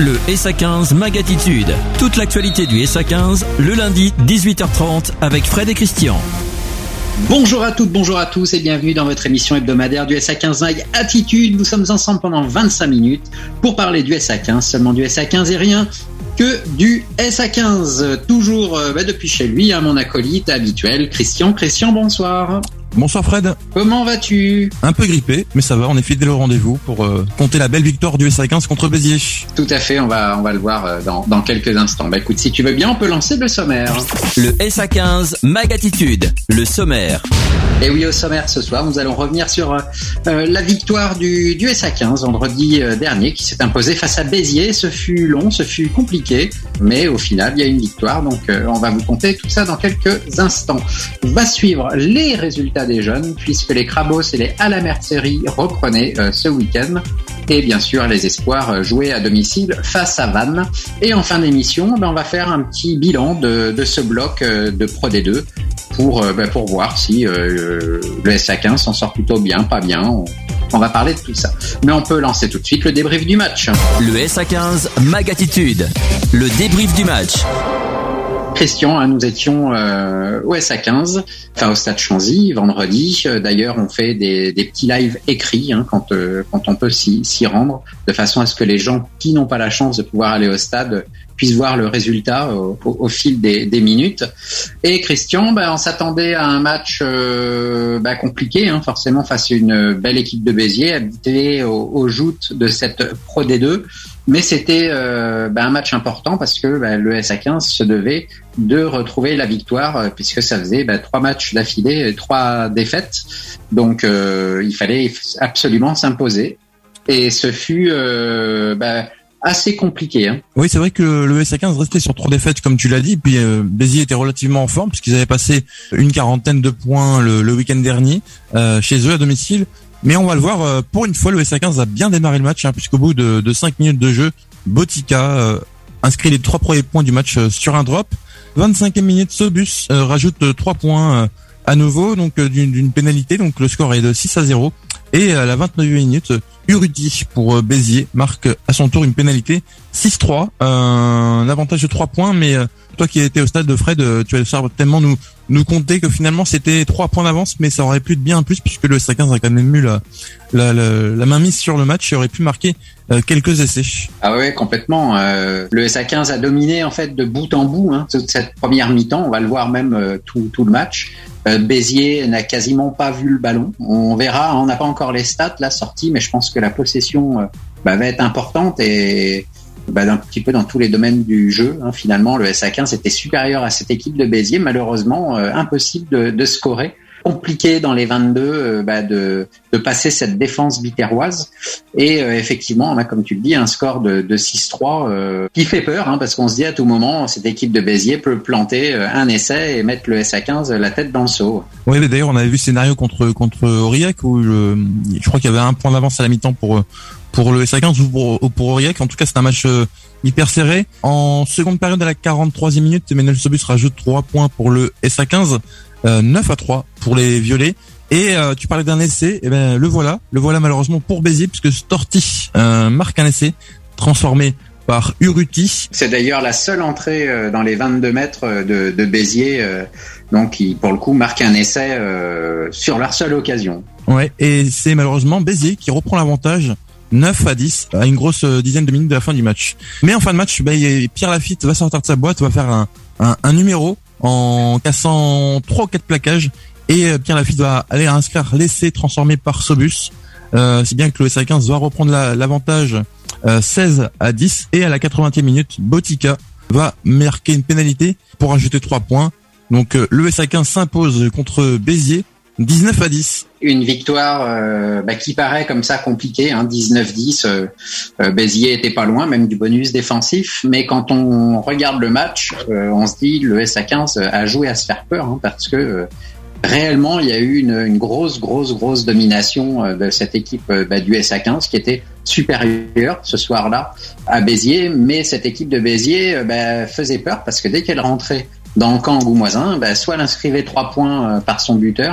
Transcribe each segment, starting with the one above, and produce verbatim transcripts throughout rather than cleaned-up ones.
Le S A quinze Mag Attitude. Toute l'actualité du S A quinze, le lundi, dix-huit heures trente, avec Fred et Christian. Bonjour à toutes, bonjour à tous et bienvenue dans votre émission hebdomadaire du S A quinze Mag Attitude. Nous sommes ensemble pendant vingt-cinq minutes pour parler du S A quinze, seulement du S A quinze et rien que du S A quinze. Toujours euh, bah, depuis chez lui, hein, mon acolyte habituel, Christian. Christian, bonsoir. Bonsoir Fred. Comment vas-tu ? Un peu grippé, mais ça va, on est fidèle au rendez-vous pour euh, compter la belle victoire du S A quinze contre Béziers. Tout à fait, on va, on va le voir euh, dans, dans quelques instants. Bah écoute, si tu veux bien, on peut lancer le sommaire. Le S A quinze Mag Attitude, le sommaire. Et oui, au sommaire ce soir, nous allons revenir sur euh, la victoire du, du S A quinze vendredi euh, dernier qui s'est imposé face à Béziers. Ce fut long, ce fut compliqué, mais au final, il y a une victoire. Donc, euh, on va vous conter tout ça dans quelques instants. Va suivre les résultats des jeunes, puisque les Crabos et les à la Mercerie reprenaient euh, ce week-end. Et bien sûr, les espoirs euh, joués à domicile face à Vannes. Et en fin d'émission, ben, on va faire un petit bilan de, de ce bloc euh, de Pro D deux pour, euh, ben, pour voir si euh, le S A quinze s'en sort plutôt bien, pas bien. On, on va parler de tout ça. Mais on peut lancer tout de suite le débrief du match. Le S A quinze Mag Attitude, le débrief du match. Christian, hein, nous étions euh, au S A quinze, enfin au Stade Chanzy, vendredi. Euh, d'ailleurs, on fait des, des petits lives écrits hein, quand, euh, quand on peut s'y, s'y rendre, de façon à ce que les gens qui n'ont pas la chance de pouvoir aller au stade puissent voir le résultat au, au, au fil des, des minutes. Et Christian, bah, on s'attendait à un match euh, bah, compliqué, hein, forcément face à une belle équipe de Béziers, habituée aux, aux joutes de cette Pro D deux. Mais c'était euh, bah, un match important parce que bah, le S A quinze se devait de retrouver la victoire euh, puisque ça faisait bah, trois matchs d'affilée et trois défaites. Donc euh, il fallait absolument s'imposer. Et ce fut euh, bah, assez compliqué. Hein. Oui, c'est vrai que le S A quinze restait sur trois défaites comme tu l'as dit. Puis euh, Béziers était relativement en forme puisqu'ils avaient passé une quarantaine de points le, le week-end dernier euh, chez eux à domicile. Mais on va le voir, pour une fois, le S A quinze a bien démarré le match, hein, puisqu'au bout de, de cinq minutes de jeu, Botica euh, inscrit les trois premiers points du match euh, sur un drop. vingt-cinquième minute, Sobus euh, rajoute trois points euh, à nouveau, donc euh, d'une, d'une pénalité, donc le score est de six à zéro. Et à la vingt-neuvième minute, Urruti pour euh, Béziers marque à son tour une pénalité six trois, euh, un avantage de trois points, mais euh, toi qui étais au stade de Fred, euh, tu vas certainement nous nous compter que finalement c'était trois points d'avance, mais ça aurait pu être bien plus puisque le S A quinze a quand même eu la, la, la, la main mise sur le match et aurait pu marquer euh, quelques essais. Ah ouais, complètement. Euh, le S A quinze a dominé en fait de bout en bout hein, toute cette première mi-temps. On va le voir même euh, tout, tout le match. Euh, Béziers n'a quasiment pas vu le ballon. On verra, on n'a pas encore les stats là sorties, mais je pense que la possession euh, bah, va être importante et bah, un petit peu dans tous les domaines du jeu. Hein. Finalement, le S A quinze était supérieur à cette équipe de Béziers. Malheureusement, euh, impossible de, de scorer. Compliqué dans les vingt-deux euh, bah, de, de passer cette défense biterroise. Et euh, effectivement, on a, comme tu le dis, un score de, de six trois euh, qui fait peur, hein, parce qu'on se dit à tout moment, cette équipe de Béziers peut planter euh, un essai et mettre le S A quinze la tête dans le seau. Oui, mais d'ailleurs, on avait vu ce scénario contre contre Aurillac où le, je crois qu'il y avait un point d'avance à la mi-temps pour pour le S A quinze ou pour, pour Aurillac. En tout cas, c'est un match euh, hyper serré. En seconde période, à la quarante-troisième minute, Emmanuel Sobus rajoute trois points pour le S A quinze. Euh, neuf à trois pour les violets. Et euh, tu parlais d'un essai, et ben le voilà, le voilà malheureusement pour Béziers puisque Storti euh, marque un essai transformé par Urruti. C'est d'ailleurs la seule entrée euh, dans les vingt-deux mètres de, de Béziers, euh, donc qui pour le coup marque un essai euh, sur leur seule occasion. Ouais, et c'est malheureusement Béziers qui reprend l'avantage neuf à dix à une grosse dizaine de minutes de la fin du match. Mais en fin de match, bah, Pierre Lafitte va sortir de sa boîte, va faire un, un, un numéro en cassant trois ou quatre plaquages et Pierre Lafitte va aller inscrire l'essai transformé par Sobus. Euh, c'est bien que le S A quinze va reprendre la, l'avantage euh, seize à dix et à la quatre-vingtième minute, Botica va marquer une pénalité pour ajouter trois points. Donc euh, le S A quinze s'impose contre Béziers dix-neuf à dix. Une victoire euh, bah, qui paraît comme ça compliquée, hein, dix-neuf dix. Euh, euh, Béziers était pas loin, même du bonus défensif. Mais quand on regarde le match, euh, on se dit le S A quinze a joué à se faire peur, hein, parce que euh, réellement il y a eu une, une grosse, grosse, grosse domination euh, de cette équipe euh, bah, du S A quinze qui était supérieure ce soir-là à Béziers. Mais cette équipe de Béziers euh, bah, faisait peur parce que dès qu'elle rentrait dans le camp angoumoisin, bah, soit elle inscrivait trois points euh, par son buteur,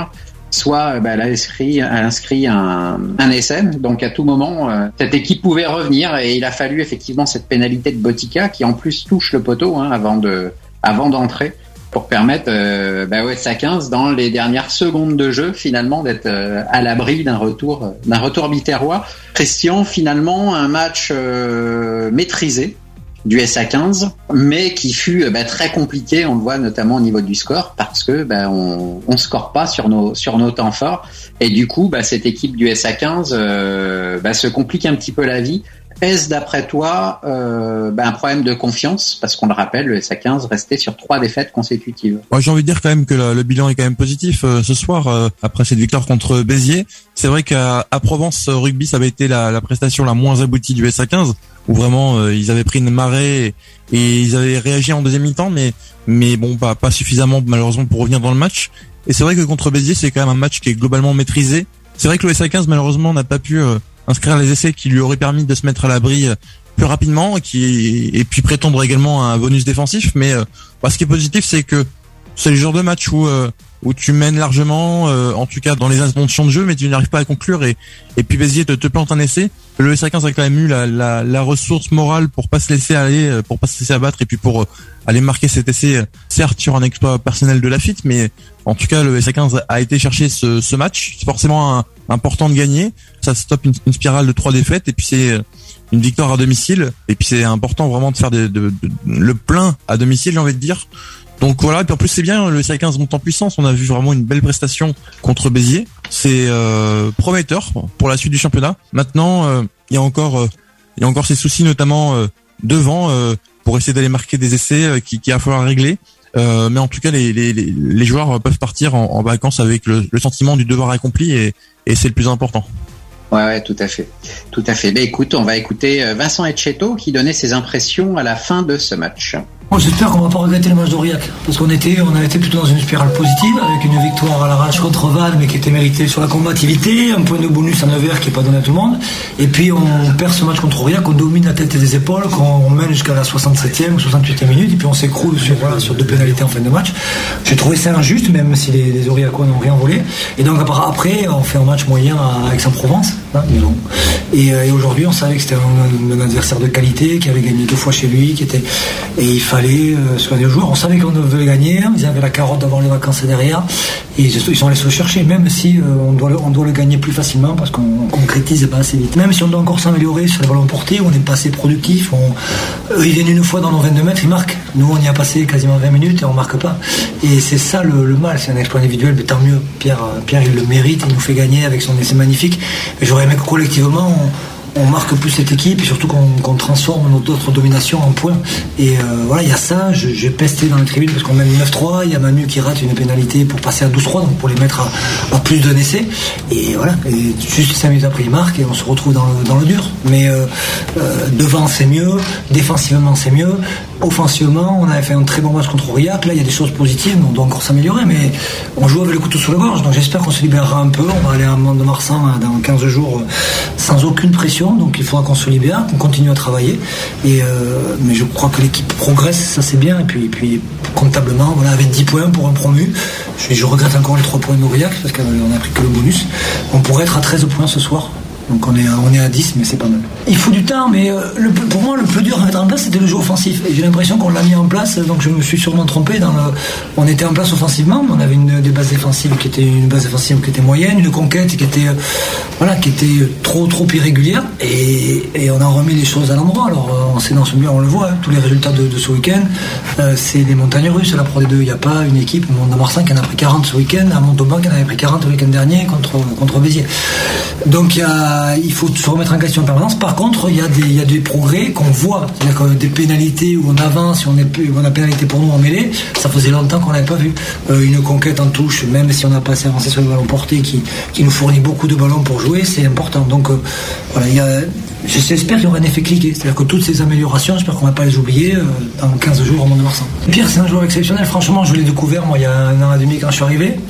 soit bah, elle a inscrit, elle a inscrit un, un S M. Donc à tout moment, euh, cette équipe pouvait revenir et il a fallu effectivement cette pénalité de Botica qui en plus touche le poteau hein, avant de, avant d'entrer pour permettre euh, bah, O S A quinze dans les dernières secondes de jeu finalement d'être euh, à l'abri d'un retour, d'un retour biterrois. Christian, finalement un match euh, maîtrisé du S A quinze, mais qui fut bah, très compliqué, on le voit notamment au niveau du score, parce que bah, on, on score pas sur nos sur nos temps forts, et du coup bah, cette équipe du S A quinze euh, bah, se complique un petit peu la vie. Est-ce d'après toi euh, bah, un problème de confiance, parce qu'on le rappelle, le S A quinze restait sur trois défaites consécutives. Moi, j'ai envie de dire quand même que le, le bilan est quand même positif euh, ce soir euh, après cette victoire contre Béziers. C'est vrai qu'à à Provence Rugby, ça avait été la, la prestation la moins aboutie du S A quinze, où vraiment euh, ils avaient pris une marée et, et ils avaient réagi en deuxième mi-temps, mais mais bon, pas pas suffisamment malheureusement pour revenir dans le match. Et c'est vrai que contre Béziers, c'est quand même un match qui est globalement maîtrisé. C'est vrai que le S A quinze malheureusement n'a pas pu euh, inscrire les essais qui lui auraient permis de se mettre à l'abri plus rapidement et qui et puis prétendre également à un bonus défensif. Mais euh, bah, ce qui est positif, c'est que c'est le genre de match où euh, où tu mènes largement, euh, en tout cas dans les intentions de jeu, mais tu n'arrives pas à conclure et et puis Béziers te, te plante un essai. Le S A quinze a quand même eu la, la la ressource morale pour pas se laisser aller, pour pas se laisser abattre et puis pour euh, aller marquer cet essai, certes sur un exploit personnel de Lafitte, mais en tout cas le S A quinze a été chercher ce, ce match. C'est forcément un, important de gagner. Ça stoppe une, une spirale de trois défaites et puis c'est une victoire à domicile. Et puis c'est important vraiment de faire de, de, de, le plein à domicile, j'ai envie de dire. Donc voilà, et puis en plus c'est bien, le S A quinze monte en puissance, on a vu vraiment une belle prestation contre Béziers. C'est euh, prometteur pour la suite du championnat. Maintenant, euh, il y a encore euh, il y a encore ces soucis notamment euh, devant euh, pour essayer d'aller marquer des essais euh, qui qu'il va falloir régler. Euh, mais en tout cas, les, les, les joueurs peuvent partir en, en vacances avec le, le sentiment du devoir accompli et, et c'est le plus important. Ouais, ouais, tout à fait, tout à fait. Ben écoute, on va écouter Vincent Etcheto qui donnait ses impressions à la fin de ce match. Moi, j'espère qu'on va pas regretter le match d'Aurillac, parce qu'on était, on a été plutôt dans une spirale positive, avec une victoire à l'arrache contre Vannes, mais qui était méritée sur la combativité, un point de bonus à neuf heures qui est pas donné à tout le monde, et puis on perd ce match contre Aurillac, on domine la tête et les épaules, qu'on mène jusqu'à la soixante-septième ou soixante-huitième minute, et puis on s'écroule sur, voilà, sur deux pénalités en fin de match. J'ai trouvé ça injuste, même si les, les Aurillacois n'ont rien volé, et donc après, on fait un match moyen à Aix-en-Provence, hein, mais bon. Et, et aujourd'hui, on savait que c'était un, un adversaire de qualité, qui avait gagné deux fois chez lui, qui était, et il fallait Euh, sur les joueurs, on savait qu'on devait gagner, ils avaient la carotte d'avoir les vacances derrière et ils, ils sont allés se chercher, même si euh, on, doit le, on doit le gagner plus facilement parce qu'on concrétise pas assez vite, même si on doit encore s'améliorer sur les ballons portés, on n'est pas assez productif, on, eux ils viennent une fois dans nos vingt-deux mètres, ils marquent, nous on y a passé quasiment vingt minutes et on marque pas, et c'est ça le, le mal, c'est un exploit individuel, mais tant mieux, Pierre, Pierre il le mérite, il nous fait gagner avec son essai magnifique, et j'aurais aimé que collectivement on on marque plus cette équipe et surtout qu'on, qu'on transforme notre autre domination en points. Et euh, voilà, il y a ça, je, j'ai pesté dans les tribunes parce qu'on mène neuf trois, il y a Manu qui rate une pénalité pour passer à douze trois, donc pour les mettre à, à plus d'un essai. Et voilà, et juste cinq minutes après, il marque et on se retrouve dans le, dans le dur. Mais euh, euh, devant, c'est mieux, défensivement, c'est mieux. Offensivement, on avait fait un très bon match contre Aurillac. Là, il y a des choses positives, mais on doit encore s'améliorer. Mais on joue avec le couteau sur la gorge, donc j'espère qu'on se libérera un peu. On va aller à Mont-de-Marsan dans quinze jours sans aucune pression, donc il faudra qu'on se libère, qu'on continue à travailler. Et euh, mais je crois que l'équipe progresse, ça c'est bien. Et puis, et puis comptablement, voilà, avec dix points pour un promu. Je, je regrette encore les trois points d'Aurillac parce qu'on n'a pris que le bonus. On pourrait être à treize points ce soir. Donc on est, à, on est à dix, mais c'est pas mal. Il faut du temps, mais euh, le, pour moi, le plus dur à mettre en place, c'était le jeu offensif. Et j'ai l'impression qu'on l'a mis en place, donc je me suis sûrement trompé. Dans le, on était en place offensivement, mais on avait une des bases défensives qui était une base défensive qui était moyenne, une conquête qui était, euh, voilà, qui était trop trop irrégulière. Et, et on a remis les choses à l'endroit. Alors euh, on sait dans ce milieu, on le voit, hein, tous les résultats de, de ce week-end, euh, c'est des montagnes russes. La Pro D deux, il n'y a pas une équipe. Mont-de-Marsan qui en a pris quarante ce week-end, à Montauban qui en avait pris quarante le week-end dernier contre contre Béziers. Donc il y a il faut se remettre en question en permanence. Par contre, il y a des, il y a des progrès qu'on voit. C'est-à-dire que des pénalités où on avance, où on, est, où on a pénalité pour nous en mêlée, ça faisait longtemps qu'on n'avait pas vu. Euh, une conquête en touche, même si on n'a pas assez avancé sur les ballons portés, qui, qui nous fournit beaucoup de ballons pour jouer, c'est important. Donc euh, voilà, il y a, j'espère qu'il y aura un effet cliqué. C'est-à-dire que toutes ces améliorations, j'espère qu'on ne va pas les oublier euh, dans quinze jours au Mont-de-Marsan. Pierre, c'est un joueur exceptionnel. Franchement, je l'ai découvert, moi, il y a un an et demi quand je suis arrivé.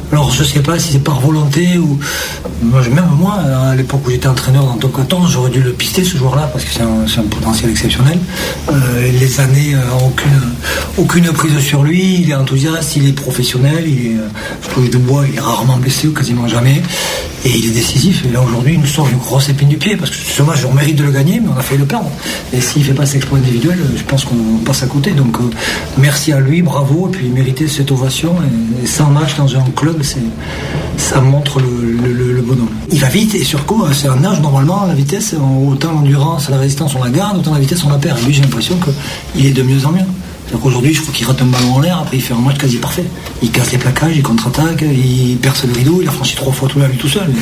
Alors je sais pas si c'est par volonté ou moi, même moi à l'époque où j'étais entraîneur dans Top quatorze, j'aurais dû le pister ce joueur-là parce que c'est un, c'est un potentiel exceptionnel. Euh, les années euh, aucune aucune prise sur lui, il est enthousiaste, il est professionnel, il est, je touche du bois, il est rarement blessé ou quasiment jamais et il est décisif. Et là aujourd'hui il nous sort une grosse épine du pied parce que ce match on mérite de le gagner mais on a failli le perdre. Et s'il fait pas cet exploit individuel, je pense qu'on passe à côté. Donc euh, merci à lui, bravo, et puis il méritait cette ovation et, et cent matchs dans un club. C'est, ça montre le, le, le bonhomme. Il va vite et sur quoi c'est un âge normalement, la vitesse, autant l'endurance, la résistance on la garde, autant la vitesse on la perd. Et lui j'ai l'impression qu'il est de mieux en mieux. C'est-à-dire qu'aujourd'hui je crois qu'il rate un ballon en l'air, après il fait un match quasi parfait. Il casse les plaquages, il contre-attaque, il perce le rideau, il a franchi trois fois tout là lui tout seul.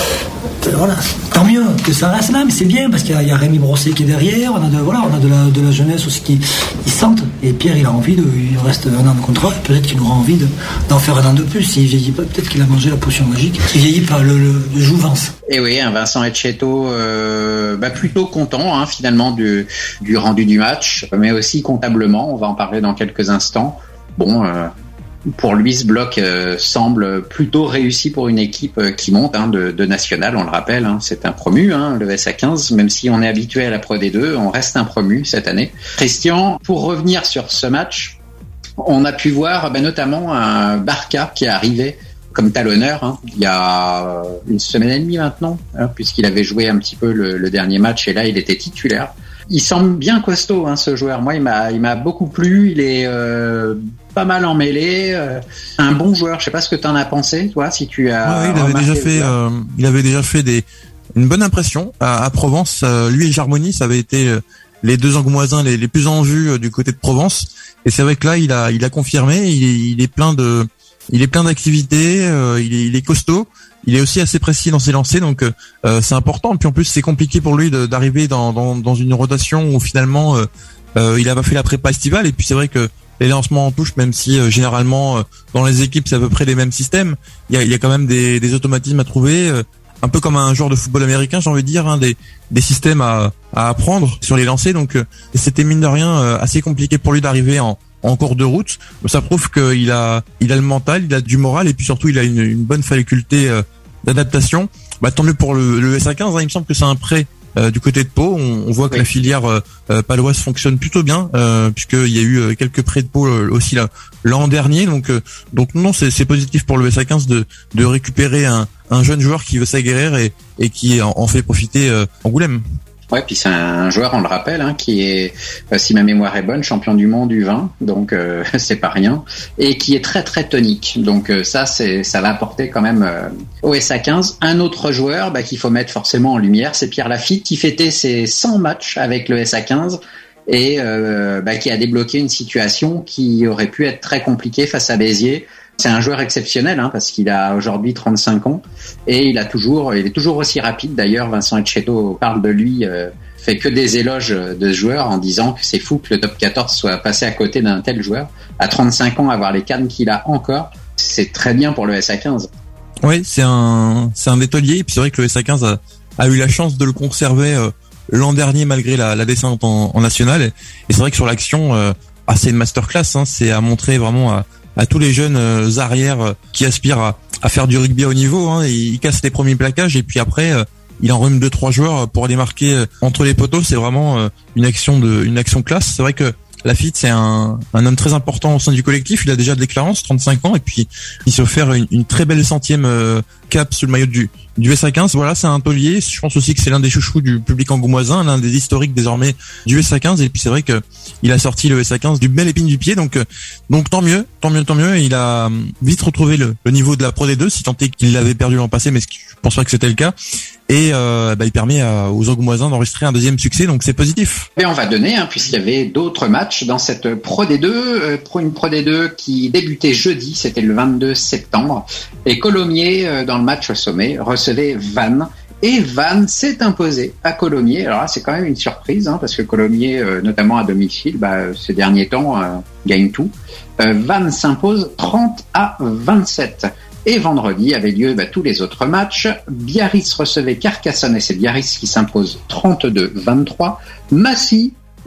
Voilà, tant mieux que ça reste là, mais c'est bien parce qu'il y a, il y a Rémi Brosset qui est derrière, on a de, voilà, on a de la, de la jeunesse aussi qui ils sentent. Et Pierre, il a envie de, il reste un an de contrat, peut-être qu'il aura envie de, d'en faire un an de plus. S'il vieillit pas, peut-être qu'il a mangé la potion magique. S'il vieillit pas, le, le, le jouvence. Et oui, un Vincent Etcheto, euh, bah plutôt content hein, finalement du, du rendu du match, mais aussi comptablement. On va en parler dans quelques instants. Bon. Euh, Pour lui, ce bloc euh, semble plutôt réussi pour une équipe euh, qui monte hein, de, de national, on le rappelle, hein, c'est un promu, hein, le S A quinze, même si on est habitué à la Pro D deux, on reste un promu cette année. Christian, pour revenir sur ce match, on a pu voir ben, notamment un Barca qui est arrivé comme talonneur hein, il y a une semaine et demie maintenant, hein, puisqu'il avait joué un petit peu le, le dernier match et là il était titulaire. Il semble bien costaud hein, ce joueur. Moi, il m'a, il m'a beaucoup plu. Il est euh, pas mal en mêlée. Euh, un bon joueur. Je sais pas ce que t'en as pensé, toi, si tu as. Ouais, il avait déjà fait. Euh, il avait déjà fait des une bonne impression à, à Provence. Euh, lui et Jarmoni, ça avait été euh, les deux Angoumoisins les, les plus en vue euh, du côté de Provence. Et c'est vrai que là, il a, il a confirmé. Il est, il est plein de, il est plein d'activités. Euh, il est, il est costaud. Il est aussi assez précis dans ses lancers, donc euh, c'est important. Et puis en plus, c'est compliqué pour lui de, d'arriver dans, dans, dans une rotation où finalement euh, euh, il a pas fait la prépa estivale. Et puis c'est vrai que les lancements en touche, même si euh, généralement euh, dans les équipes c'est à peu près les mêmes systèmes, il y a, il y a quand même des, des automatismes à trouver, euh, un peu comme un joueur de football américain, j'ai envie de dire, hein, des, des systèmes à, à apprendre sur les lancers. Donc euh, c'était mine de rien euh, assez compliqué pour lui d'arriver en en cours de route. Ça prouve qu'il a, il a le mental, il a du moral et puis surtout il a une, une bonne faculté euh, d'adaptation. Bah tant mieux pour le, le S A quinze. Hein, il me semble que c'est un prêt euh, du côté de Pau. On, on voit que oui. La filière euh, paloise fonctionne plutôt bien euh, puisqu'il y a eu quelques prêts de Pau euh, aussi là l'an dernier. Donc euh, donc non, c'est, c'est positif pour le S A quinze de, de récupérer un, un jeune joueur qui veut s'aguerrir et, et qui en, en fait profiter euh, Angoulême. Ouais, puis c'est un joueur, on le rappelle, hein, qui est, si ma mémoire est bonne, champion du monde U vingt, donc euh, c'est pas rien, et qui est très très tonique. Donc euh, ça, c'est, ça va apporter quand même euh, au S A quinze. Un autre joueur bah, qu'il faut mettre forcément en lumière, c'est Pierre Lafitte, qui fêtait ses cent matchs avec le S A quinze et euh, bah, qui a débloqué une situation qui aurait pu être très compliquée face à Béziers. C'est un joueur exceptionnel hein, parce qu'il a aujourd'hui trente-cinq ans et il a toujours, il est toujours aussi rapide. D'ailleurs, Vincent Etcheto parle de lui, euh, fait que des éloges de ce joueur en disant que c'est fou que le top quatorze soit passé à côté d'un tel joueur. À trente-cinq ans, avoir les cannes qu'il a encore, c'est très bien pour le S A quinze. Oui, c'est un, c'est un étolier. Et puis c'est vrai que le S A quinze a, a eu la chance de le conserver euh, l'an dernier malgré la, la descente en, en national. Et, et c'est vrai que sur l'action, euh, ah, c'est une masterclass. Hein, c'est à montrer vraiment à à tous les jeunes euh, arrières euh, qui aspirent à, à faire du rugby à haut niveau. Hein, il, il casse les premiers plaquages et puis après euh, il en remet deux trois joueurs pour aller marquer euh, entre les poteaux. C'est vraiment euh, une action de une action classe. C'est vrai que Lafitte c'est un, un homme très important au sein du collectif. Il a déjà de l'éclairance, trente-cinq ans, et puis il s'est offert une, une très belle centième euh, cap sous le maillot du du S A quinze. Voilà, c'est un taulier. Je pense aussi que c'est l'un des chouchous du public angoumoisin, l'un des historiques désormais du S A quinze. Et puis c'est vrai que il a sorti le S A quinze du bel épine du pied. Donc donc tant mieux, tant mieux, tant mieux. Il a vite retrouvé le, le niveau de la Pro D deux, si tant est qu'il l'avait perdu l'an passé, mais je pense pas que c'était le cas. Et euh, bah, il permet à, aux Angoumoisins d'enregistrer un deuxième succès, donc c'est positif. Et on va donner, hein, puisqu'il y avait d'autres matchs dans cette Pro D deux, euh, pour une Pro D deux qui débutait jeudi, c'était le vingt-deux septembre, et Colomiers, euh, dans le match au sommet, recevait Vannes, et Vannes s'est imposé à Colomiers. Alors là, c'est quand même une surprise, hein, parce que Colomiers, euh, notamment à domicile, bah, ces derniers temps, euh, gagne tout. Euh, Vannes s'impose trente à vingt-sept. Et vendredi avaient lieu bah, tous les autres matchs. Biarritz recevait Carcassonne et c'est Biarritz qui s'impose trente-deux vingt-trois. Massy,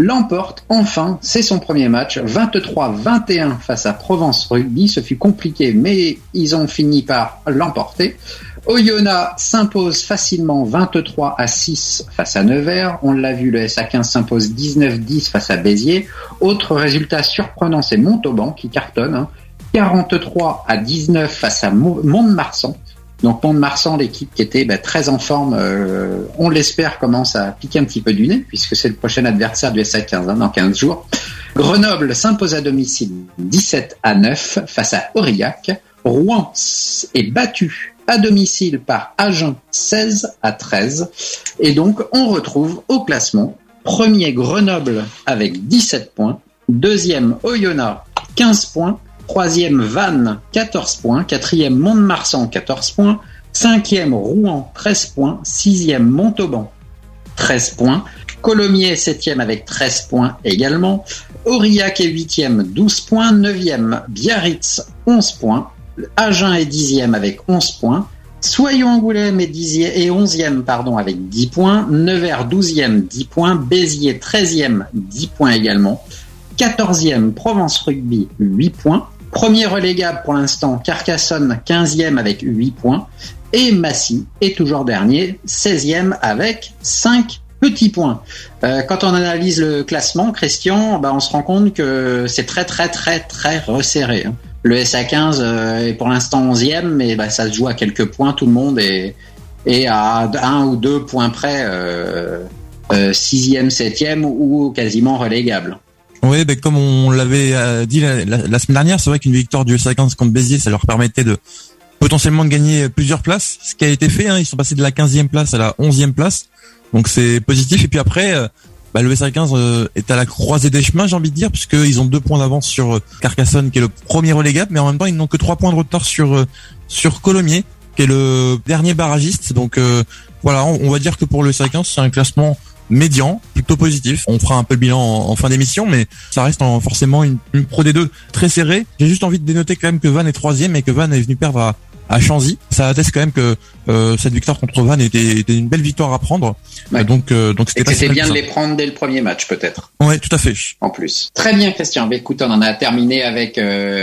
l'emporte enfin. C'est son premier match, vingt-trois vingt et un face à Provence Rugby. Ce fut compliqué, mais ils ont fini par l'emporter. Oyonnax s'impose facilement vingt-trois à six face à Nevers. On l'a vu, le S A quinze s'impose dix-neuf dix face à Béziers. Autre résultat surprenant, c'est Montauban qui cartonne, hein. quarante-trois à dix-neuf face à Mont-de-Marsan. Donc Mont-de-Marsan, l'équipe qui était bah, très en forme, euh, on l'espère, commence à piquer un petit peu du nez, puisque c'est le prochain adversaire du S A quinze hein, dans quinze jours. Grenoble s'impose à domicile dix-sept à neuf face à Aurillac. Rouen est battu à domicile par Agen seize à treize. Et donc, on retrouve au classement premier Grenoble avec dix-sept points, deuxième Oyonnax quinze points, troisième Vannes quatorze points, quatrième Mont-de-Marsan quatorze points, cinquième Rouen treize points, sixième Montauban treize points, Colomiers est septième avec treize points également, Aurillac est huitième douze points, neuvième Biarritz onze points, Agen est dixième avec onze points, Soyons-Angoulême est dixième et onzième pardon avec dix points, Nevers douzième dix points, Béziers treizième dix points également, quatorzième Provence Rugby huit points, premier relégable pour l'instant Carcassonne quinzième avec huit points et Massy est toujours dernier seizième avec cinq petits points. Euh, quand on analyse le classement, Christian, bah, on se rend compte que c'est très très très très resserré, hein. Le S A quinze euh, est pour l'instant onzième, mais bah, ça se joue à quelques points, tout le monde est, est à un ou deux points près, euh, euh, sixième, septième ou quasiment relégable. Oui, ben comme on l'avait euh, dit la, la, la semaine dernière, c'est vrai qu'une victoire du S A quinze contre Béziers, ça leur permettait de potentiellement de gagner plusieurs places, ce qui a été fait, hein, ils sont passés de la quinzième place à la onzième place, donc c'est positif. Et puis après, euh, bah, le S A quinze euh, est à la croisée des chemins, j'ai envie de dire, puisqu'ils ont deux points d'avance sur euh, Carcassonne, qui est le premier relégable, mais en même temps, ils n'ont que trois points de retard sur euh, sur Colomiers, qui est le dernier barragiste. Donc euh, voilà, on, on va dire que pour le S A quinze, c'est un classement médian, plutôt positif. On fera un peu le bilan en, en fin d'émission, mais ça reste en, forcément une, une Pro D deux très serrée. J'ai juste envie de dénoter quand même que Vannes est troisième et que Vannes est venu perdre à à Chanzy. Ça atteste quand même que euh, cette victoire contre Vannes était, était une belle victoire à prendre. Ouais. Donc, euh, donc c'était, et que c'était bien de les prendre dès le premier match, peut-être. Ouais, tout à fait. En plus. Très bien, Christian. Mais écoute, on en a terminé avec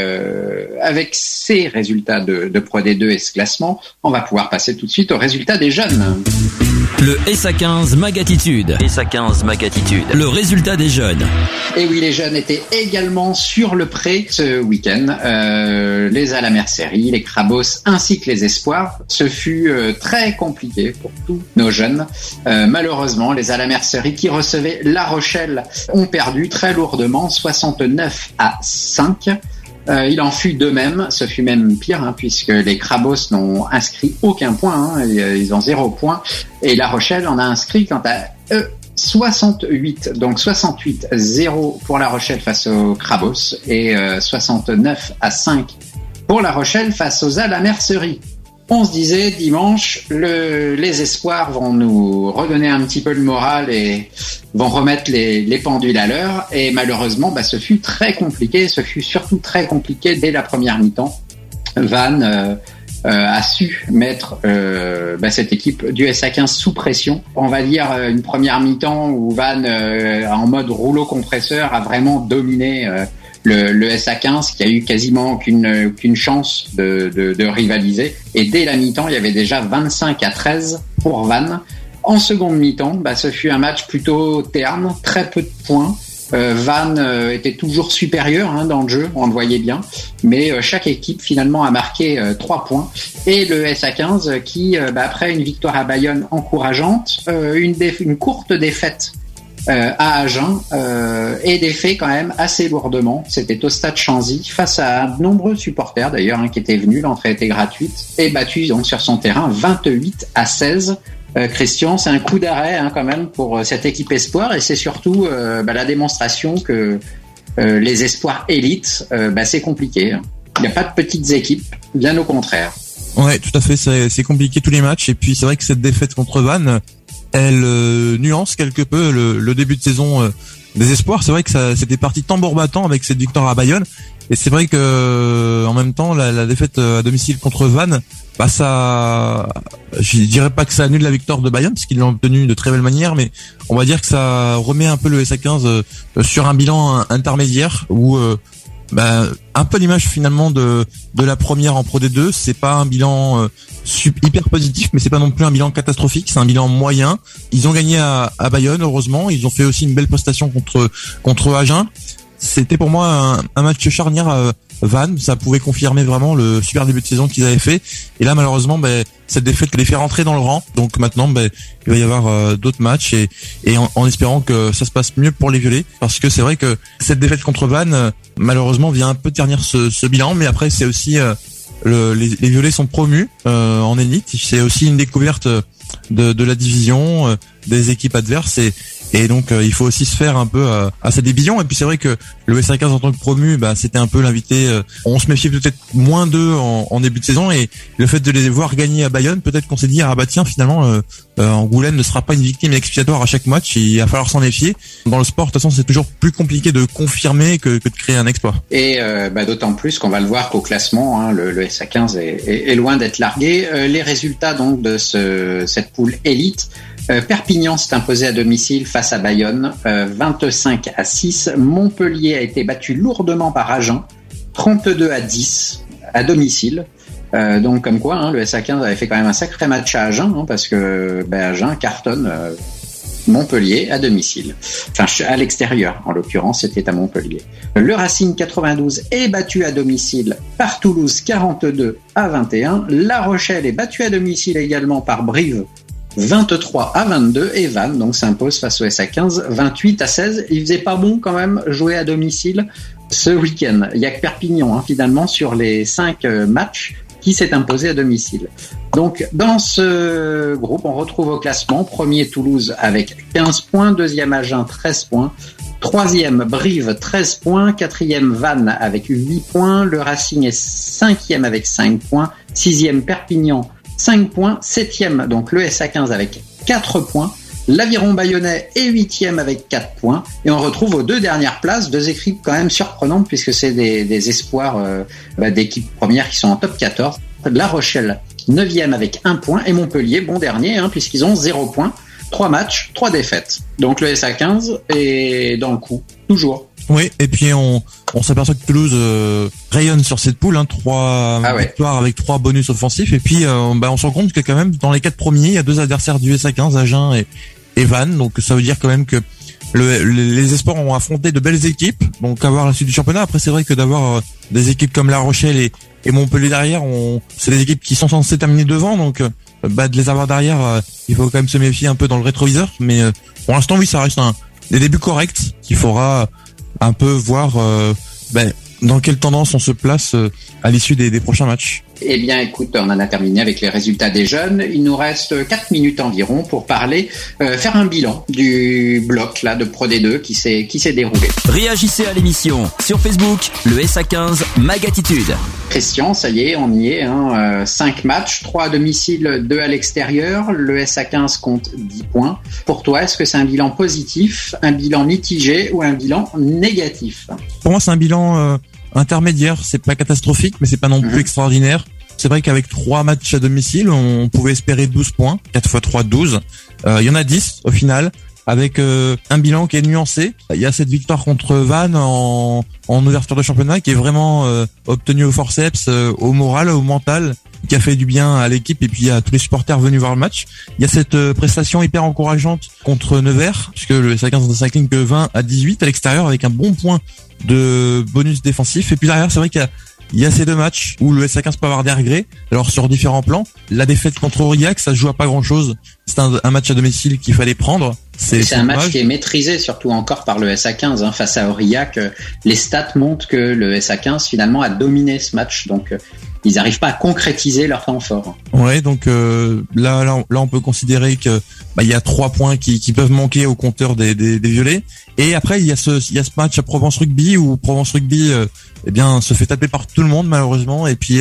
euh, avec ces résultats de, de Pro D deux et ce classement. On va pouvoir passer tout de suite aux résultats des jeunes. Le S A quinze Magatitude. S A quinze Magatitude. Le résultat des jeunes. Et oui, les jeunes étaient également sur le pré ce week-end. Euh, les à la Mercerie, les Crabos ainsi que les Espoirs. Ce fut euh, très compliqué pour tous nos jeunes. Euh, malheureusement, les à la Mercerie qui recevaient La Rochelle ont perdu très lourdement, soixante-neuf à cinq. Euh, il en fut de même, ce fut même pire, hein, puisque les Crabos n'ont inscrit aucun point, hein, ils ont zéro point, et La Rochelle en a inscrit quant à eux soixante-huit, donc soixante-huit zéro pour La Rochelle face aux Crabos, et euh, soixante-neuf à cinq pour La Rochelle face aux à la Mercerie. On se disait dimanche, le, les espoirs vont nous redonner un petit peu le moral et vont remettre les, les pendules à l'heure. Et malheureusement, bah, ce fut très compliqué. Ce fut surtout très compliqué dès la première mi-temps. Vannes euh, euh, a su mettre euh, bah, cette équipe du S A quinze sous pression. On va dire euh, une première mi-temps où Vannes, euh, en mode rouleau compresseur, a vraiment dominé euh, Le, le S A quinze qui a eu quasiment aucune, aucune chance de, de, de rivaliser. Et dès la mi-temps, il y avait déjà vingt-cinq à treize pour Vannes. En seconde mi-temps, bah, ce fut un match plutôt terne, très peu de points. Euh, Vannes euh, était toujours supérieur hein, dans le jeu, on le voyait bien. Mais euh, chaque équipe finalement a marqué euh, trois points. Et le S A quinze qui, euh, bah, après une victoire à Bayonne encourageante, euh, une, déf- une courte défaite Euh, à Agen euh, et défait quand même assez lourdement. C'était au stade Chanzy face à de nombreux supporters d'ailleurs hein, qui étaient venus, l'entrée était gratuite, et battu donc sur son terrain vingt-huit à seize. Euh, Christian, c'est un coup d'arrêt hein, quand même pour cette équipe espoir, et c'est surtout euh, bah, la démonstration que euh, les espoirs élites, euh, bah, c'est compliqué. Il n'y a pas de petites équipes, bien au contraire. Ouais, tout à fait, c'est, c'est compliqué tous les matchs, et puis c'est vrai que cette défaite contre Vannes, elle euh, nuance quelque peu le, le début de saison euh, des espoirs. C'est vrai que ça c'était parti tambour battant avec cette victoire à Bayonne, et c'est vrai que en même temps la, la défaite à domicile contre Vannes, bah ça, je dirais pas que ça annule la victoire de Bayonne parce qu'ils l'ont obtenue de très belle manière, mais on va dire que ça remet un peu le S A quinze euh, sur un bilan intermédiaire où euh, bah, un peu l'image finalement de de la première en Pro D deux. C'est pas un bilan euh, super, hyper positif, mais c'est pas non plus un bilan catastrophique, c'est un bilan moyen. Ils ont gagné à, à Bayonne, heureusement. Ils ont fait aussi une belle prestation contre contre Agen. C'était pour moi un, un match charnière à Vannes. Ça pouvait confirmer vraiment le super début de saison qu'ils avaient fait. Et là, malheureusement, ben, cette défaite les fait rentrer dans le rang. Donc maintenant, ben, il va y avoir euh, d'autres matchs et, et en, en espérant que ça se passe mieux pour les Violets. Parce que c'est vrai que cette défaite contre Vannes, euh, malheureusement, vient un peu ternir ce, ce bilan. Mais après, c'est aussi euh, le, les, les Violets sont promus euh, en élite. C'est aussi une découverte de, de la division, euh, des équipes adverses, et Et donc euh, il faut aussi se faire un peu euh, à cette division. Et puis c'est vrai que le S A quinze en tant que promu, bah c'était un peu l'invité. Euh, on se méfiait peut-être moins d'eux en, en début de saison, et le fait de les voir gagner à Bayonne, peut-être qu'on s'est dit ah bah tiens finalement euh, euh, Angoulême ne sera pas une victime expiatoire à chaque match. Il va falloir s'en méfier. Dans le sport, de toute façon, c'est toujours plus compliqué de confirmer que, que de créer un exploit. Et euh, bah, d'autant plus qu'on va le voir qu'au classement, hein, le, le S A quinze est, est, est loin d'être largué. Euh, les résultats donc de ce, cette poule élite. Euh, Perpignan s'est imposé à domicile face à Bayonne, euh, vingt-cinq à six. Montpellier a été battu lourdement par Agen, trente-deux à dix à domicile. Euh, donc comme quoi, hein, le S A quinze avait fait quand même un sacré match à Agen, hein, parce que ben, Agen cartonne euh, Montpellier à domicile. Enfin, à l'extérieur, en l'occurrence, c'était à Montpellier. Le Racing quatre-vingt-douze est battu à domicile par Toulouse, quarante-deux à vingt et un. La Rochelle est battue à domicile également par Brive, vingt-trois à vingt-deux, et Vannes donc s'impose face au S A quinze vingt-huit à seize. Il faisait pas bon quand même jouer à domicile ce week-end. Il y a que Perpignan hein, finalement sur les cinq euh, matchs qui s'est imposé à domicile. Donc dans ce groupe, on retrouve au classement premier Toulouse avec quinze points, deuxième Agen treize points, troisième Brive treize points, quatrième Vannes avec huit points, le Racing est cinquième avec cinq points, sixième Perpignan cinq points, septième donc le S A quinze avec quatre points, l'Aviron Bayonnais est huitième avec quatre points, et on retrouve aux deux dernières places deux équipes quand même surprenantes puisque c'est des, des espoirs euh, bah, d'équipes premières qui sont en top quatorze. La Rochelle neuvième avec un point, et Montpellier bon dernier hein, puisqu'ils ont zéro point, trois matchs, trois défaites. Donc le S A quinze est dans le coup, toujours. Oui, et puis on, on s'aperçoit que Toulouse euh, rayonne sur cette poule, hein, trois ah ouais. victoires avec trois bonus offensifs, et puis euh, bah, on se rend compte que quand même dans les quatre premiers, il y a deux adversaires du S A quinze, Agen et, et Vannes, donc ça veut dire quand même que le, les espoirs ont affronté de belles équipes, donc à voir la suite du championnat. Après c'est vrai que d'avoir euh, des équipes comme La Rochelle et, et Montpellier derrière, on, c'est des équipes qui sont censées terminer devant, donc euh, bah, de les avoir derrière, euh, il faut quand même se méfier un peu dans le rétroviseur, mais euh, pour l'instant oui, ça reste un, des débuts corrects qu'il faudra un peu voir euh, ben, dans quelle tendance on se place euh, à l'issue des, des prochains matchs. Eh bien, écoute, on en a terminé avec les résultats des jeunes. Il nous reste quatre minutes environ pour parler, euh, faire un bilan du bloc là de Pro D deux qui s'est qui s'est déroulé. Réagissez à l'émission sur Facebook, le S A quinze Magatitude. Christian, ça y est, on y est. Hein, euh, cinq matchs, trois à domicile, deux à l'extérieur. Le S A quinze compte dix points. Pour toi, est-ce que c'est un bilan positif, un bilan mitigé ou un bilan négatif? Pour moi, c'est un bilan euh, intermédiaire. C'est pas catastrophique, mais c'est pas non plus mmh. extraordinaire. C'est vrai qu'avec trois matchs à domicile, on pouvait espérer douze points. quatre fois trois, douze. Euh, il y en a dix au final, avec euh, un bilan qui est nuancé. Il y a cette victoire contre Vannes en, en ouverture de championnat qui est vraiment euh, obtenue au forceps, euh, au moral, au mental, qui a fait du bien à l'équipe et puis à tous les supporters venus voir le match. Il y a cette euh, prestation hyper encourageante contre Nevers, puisque le S A quinze ne s'incline que vingt à dix-huit à l'extérieur avec un bon point de bonus défensif. Et puis derrière, c'est vrai qu'il y a Il y a ces deux matchs où le S A quinze peut avoir des regrets, alors sur différents plans. La défaite contre Aurillac, ça se joue à pas grand chose. C'est un, un match à domicile qu'il fallait prendre. C'est, c'est un dommage. Match qui est maîtrisé, surtout encore par le S A quinze. Hein. Face à Aurillac, les stats montrent que le S A quinze finalement a dominé ce match. Donc ils n'arrivent pas à concrétiser leur temps fort. Ouais, donc euh, là, là, là, on peut considérer que bah, il y a trois points qui, qui peuvent manquer au compteur des, des, des Violets. Et après, il y a ce, il y a ce match à Provence Rugby où Provence Rugby, euh, eh bien, se fait taper par tout le monde malheureusement. Et puis, euh,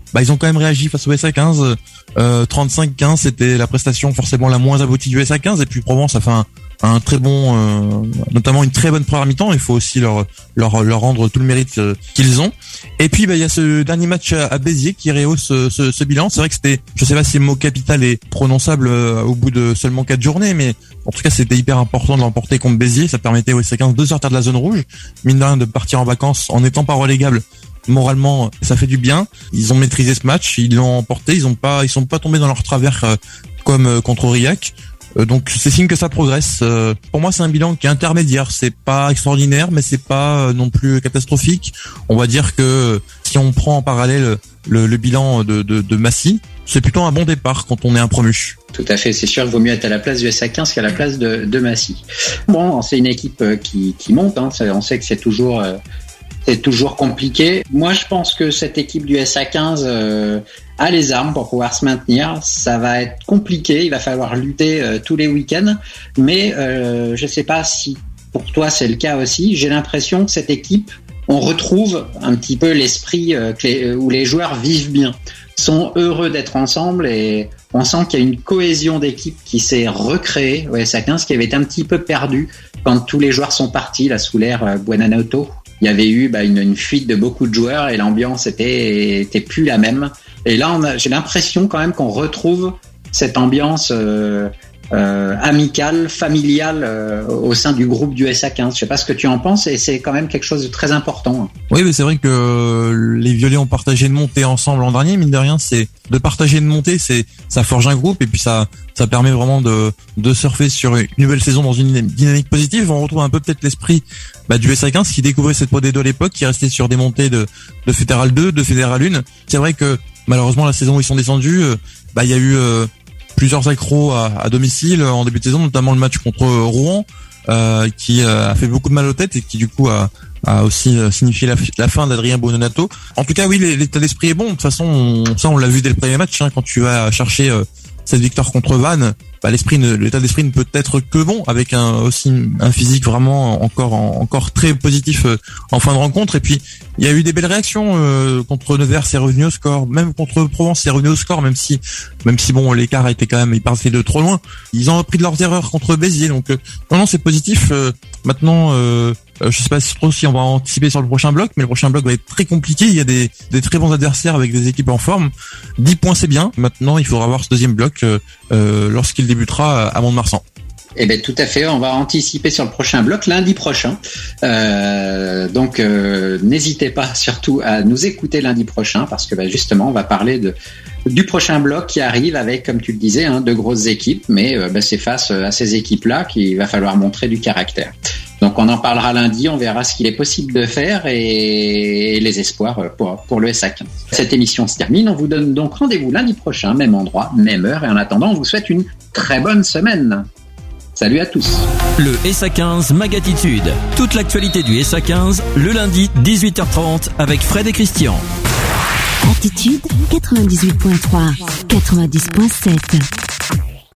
bah ils ont quand même réagi face au S A quinze. Euh, trente-cinq quinze, c'était la prestation forcément la moins aboutie du S A quinze, et puis Provence a fait un, un très bon, euh, notamment une très bonne première mi-temps. Il faut aussi leur leur leur rendre tout le mérite euh, qu'ils ont. Et puis bah il y a ce dernier match à, à Béziers qui rehausse ce, ce, ce bilan. C'est vrai que c'était, je sais pas si le mot capital est prononçable euh, au bout de seulement quatre journées, mais en tout cas c'était hyper important de l'emporter contre Béziers. Ça permettait au S A quinze de sortir de la zone rouge, mine de rien de partir en vacances en n'étant pas relégable. Moralement, ça fait du bien. Ils ont maîtrisé ce match, ils l'ont emporté, ils ont pas, ils sont pas tombés dans leur travers euh, comme euh, contre Aurillac. Euh, donc c'est signe que ça progresse. Euh, pour moi, c'est un bilan qui est intermédiaire. C'est pas extraordinaire, mais c'est pas euh, non plus catastrophique. On va dire que si on prend en parallèle le, le bilan de, de, de Massy, c'est plutôt un bon départ quand on est un promu. Tout à fait, c'est sûr qu'il vaut mieux être à la place du S A quinze qu'à la place de, de Massy. Bon, c'est une équipe qui, qui monte. Hein. On sait que c'est toujours euh, c'est toujours compliqué. Moi, je pense que cette équipe du S A quinze euh, a les armes pour pouvoir se maintenir. Ça va être compliqué, il va falloir lutter euh, tous les week-ends. Mais euh, je ne sais pas si pour toi c'est le cas aussi. J'ai l'impression que cette équipe, on retrouve un petit peu l'esprit euh, que les, où les joueurs vivent bien, sont heureux d'être ensemble, et on sent qu'il y a une cohésion d'équipe qui s'est recréée au S A quinze, qui avait été un petit peu perdue quand tous les joueurs sont partis là sous l'ère euh, Buonanotte. Il y avait eu bah, une, une fuite de beaucoup de joueurs et l'ambiance était, était plus la même. Et là, on a, j'ai l'impression quand même qu'on retrouve cette ambiance euh, euh, amicale, familiale euh, au sein du groupe du S A quinze. Je sais pas ce que tu en penses, et c'est quand même quelque chose de très important. Oui, mais c'est vrai que les Violets ont partagé une montée ensemble l'an dernier. Mine de rien, c'est de partager une montée, c'est ça forge un groupe, et puis ça ça permet vraiment de de surfer sur une nouvelle saison dans une dynamique positive. On retrouve un peu peut-être l'esprit bah, du S A quinze qui découvrait cette Pro D deux à l'époque, qui restait sur des montées de de Fédéral deux, de Fédéral un. C'est vrai que malheureusement la saison où ils sont descendus, euh, bah il y a eu euh, plusieurs accros à, à domicile en début de saison, notamment le match contre Rouen, euh, qui euh, a fait beaucoup de mal aux têtes et qui du coup a, a aussi euh, signifié la, la fin d'Adrien Buonanotte. En tout cas, oui, l'état d'esprit est bon. De toute façon, on, ça on l'a vu dès le premier match, hein, quand tu vas chercher euh, cette victoire contre Vannes, bah, l'esprit, ne, l'état d'esprit ne peut être que bon, avec un aussi un physique vraiment encore encore très positif euh, en fin de rencontre. Et puis il y a eu des belles réactions euh, contre Nevers, c'est revenu au score, même contre Provence, c'est revenu au score, même si même si bon l'écart a été quand même, il partait de trop loin. Ils ont appris de leurs erreurs contre Béziers, donc euh, non non c'est positif. Euh, maintenant, euh, euh, je sais pas si trop si on va anticiper sur le prochain bloc, mais le prochain bloc va être très compliqué. Il y a des des très bons adversaires avec des équipes en forme. dix points c'est bien. Maintenant il faudra voir ce deuxième bloc euh, euh, lorsqu'il débutera à Mont-de-Marsan. Eh ben tout à fait, on va anticiper sur le prochain bloc lundi prochain. Euh, donc euh, n'hésitez pas surtout à nous écouter lundi prochain, parce que ben, justement on va parler de du prochain bloc qui arrive avec, comme tu le disais, hein, de grosses équipes, mais euh, ben, c'est face à ces équipes-là qu'il va falloir montrer du caractère. Donc on en parlera lundi, on verra ce qu'il est possible de faire et les espoirs pour, pour le S A quinze. Cette émission se termine, on vous donne donc rendez-vous lundi prochain, même endroit, même heure, et en attendant on vous souhaite une très bonne semaine. Salut à tous. Le S A quinze Magatitude. Toute l'actualité du S A quinze, le lundi, dix-huit heures trente, avec Fred et Christian. Attitude quatre-vingt-dix-huit virgule trois, quatre-vingt-dix virgule sept.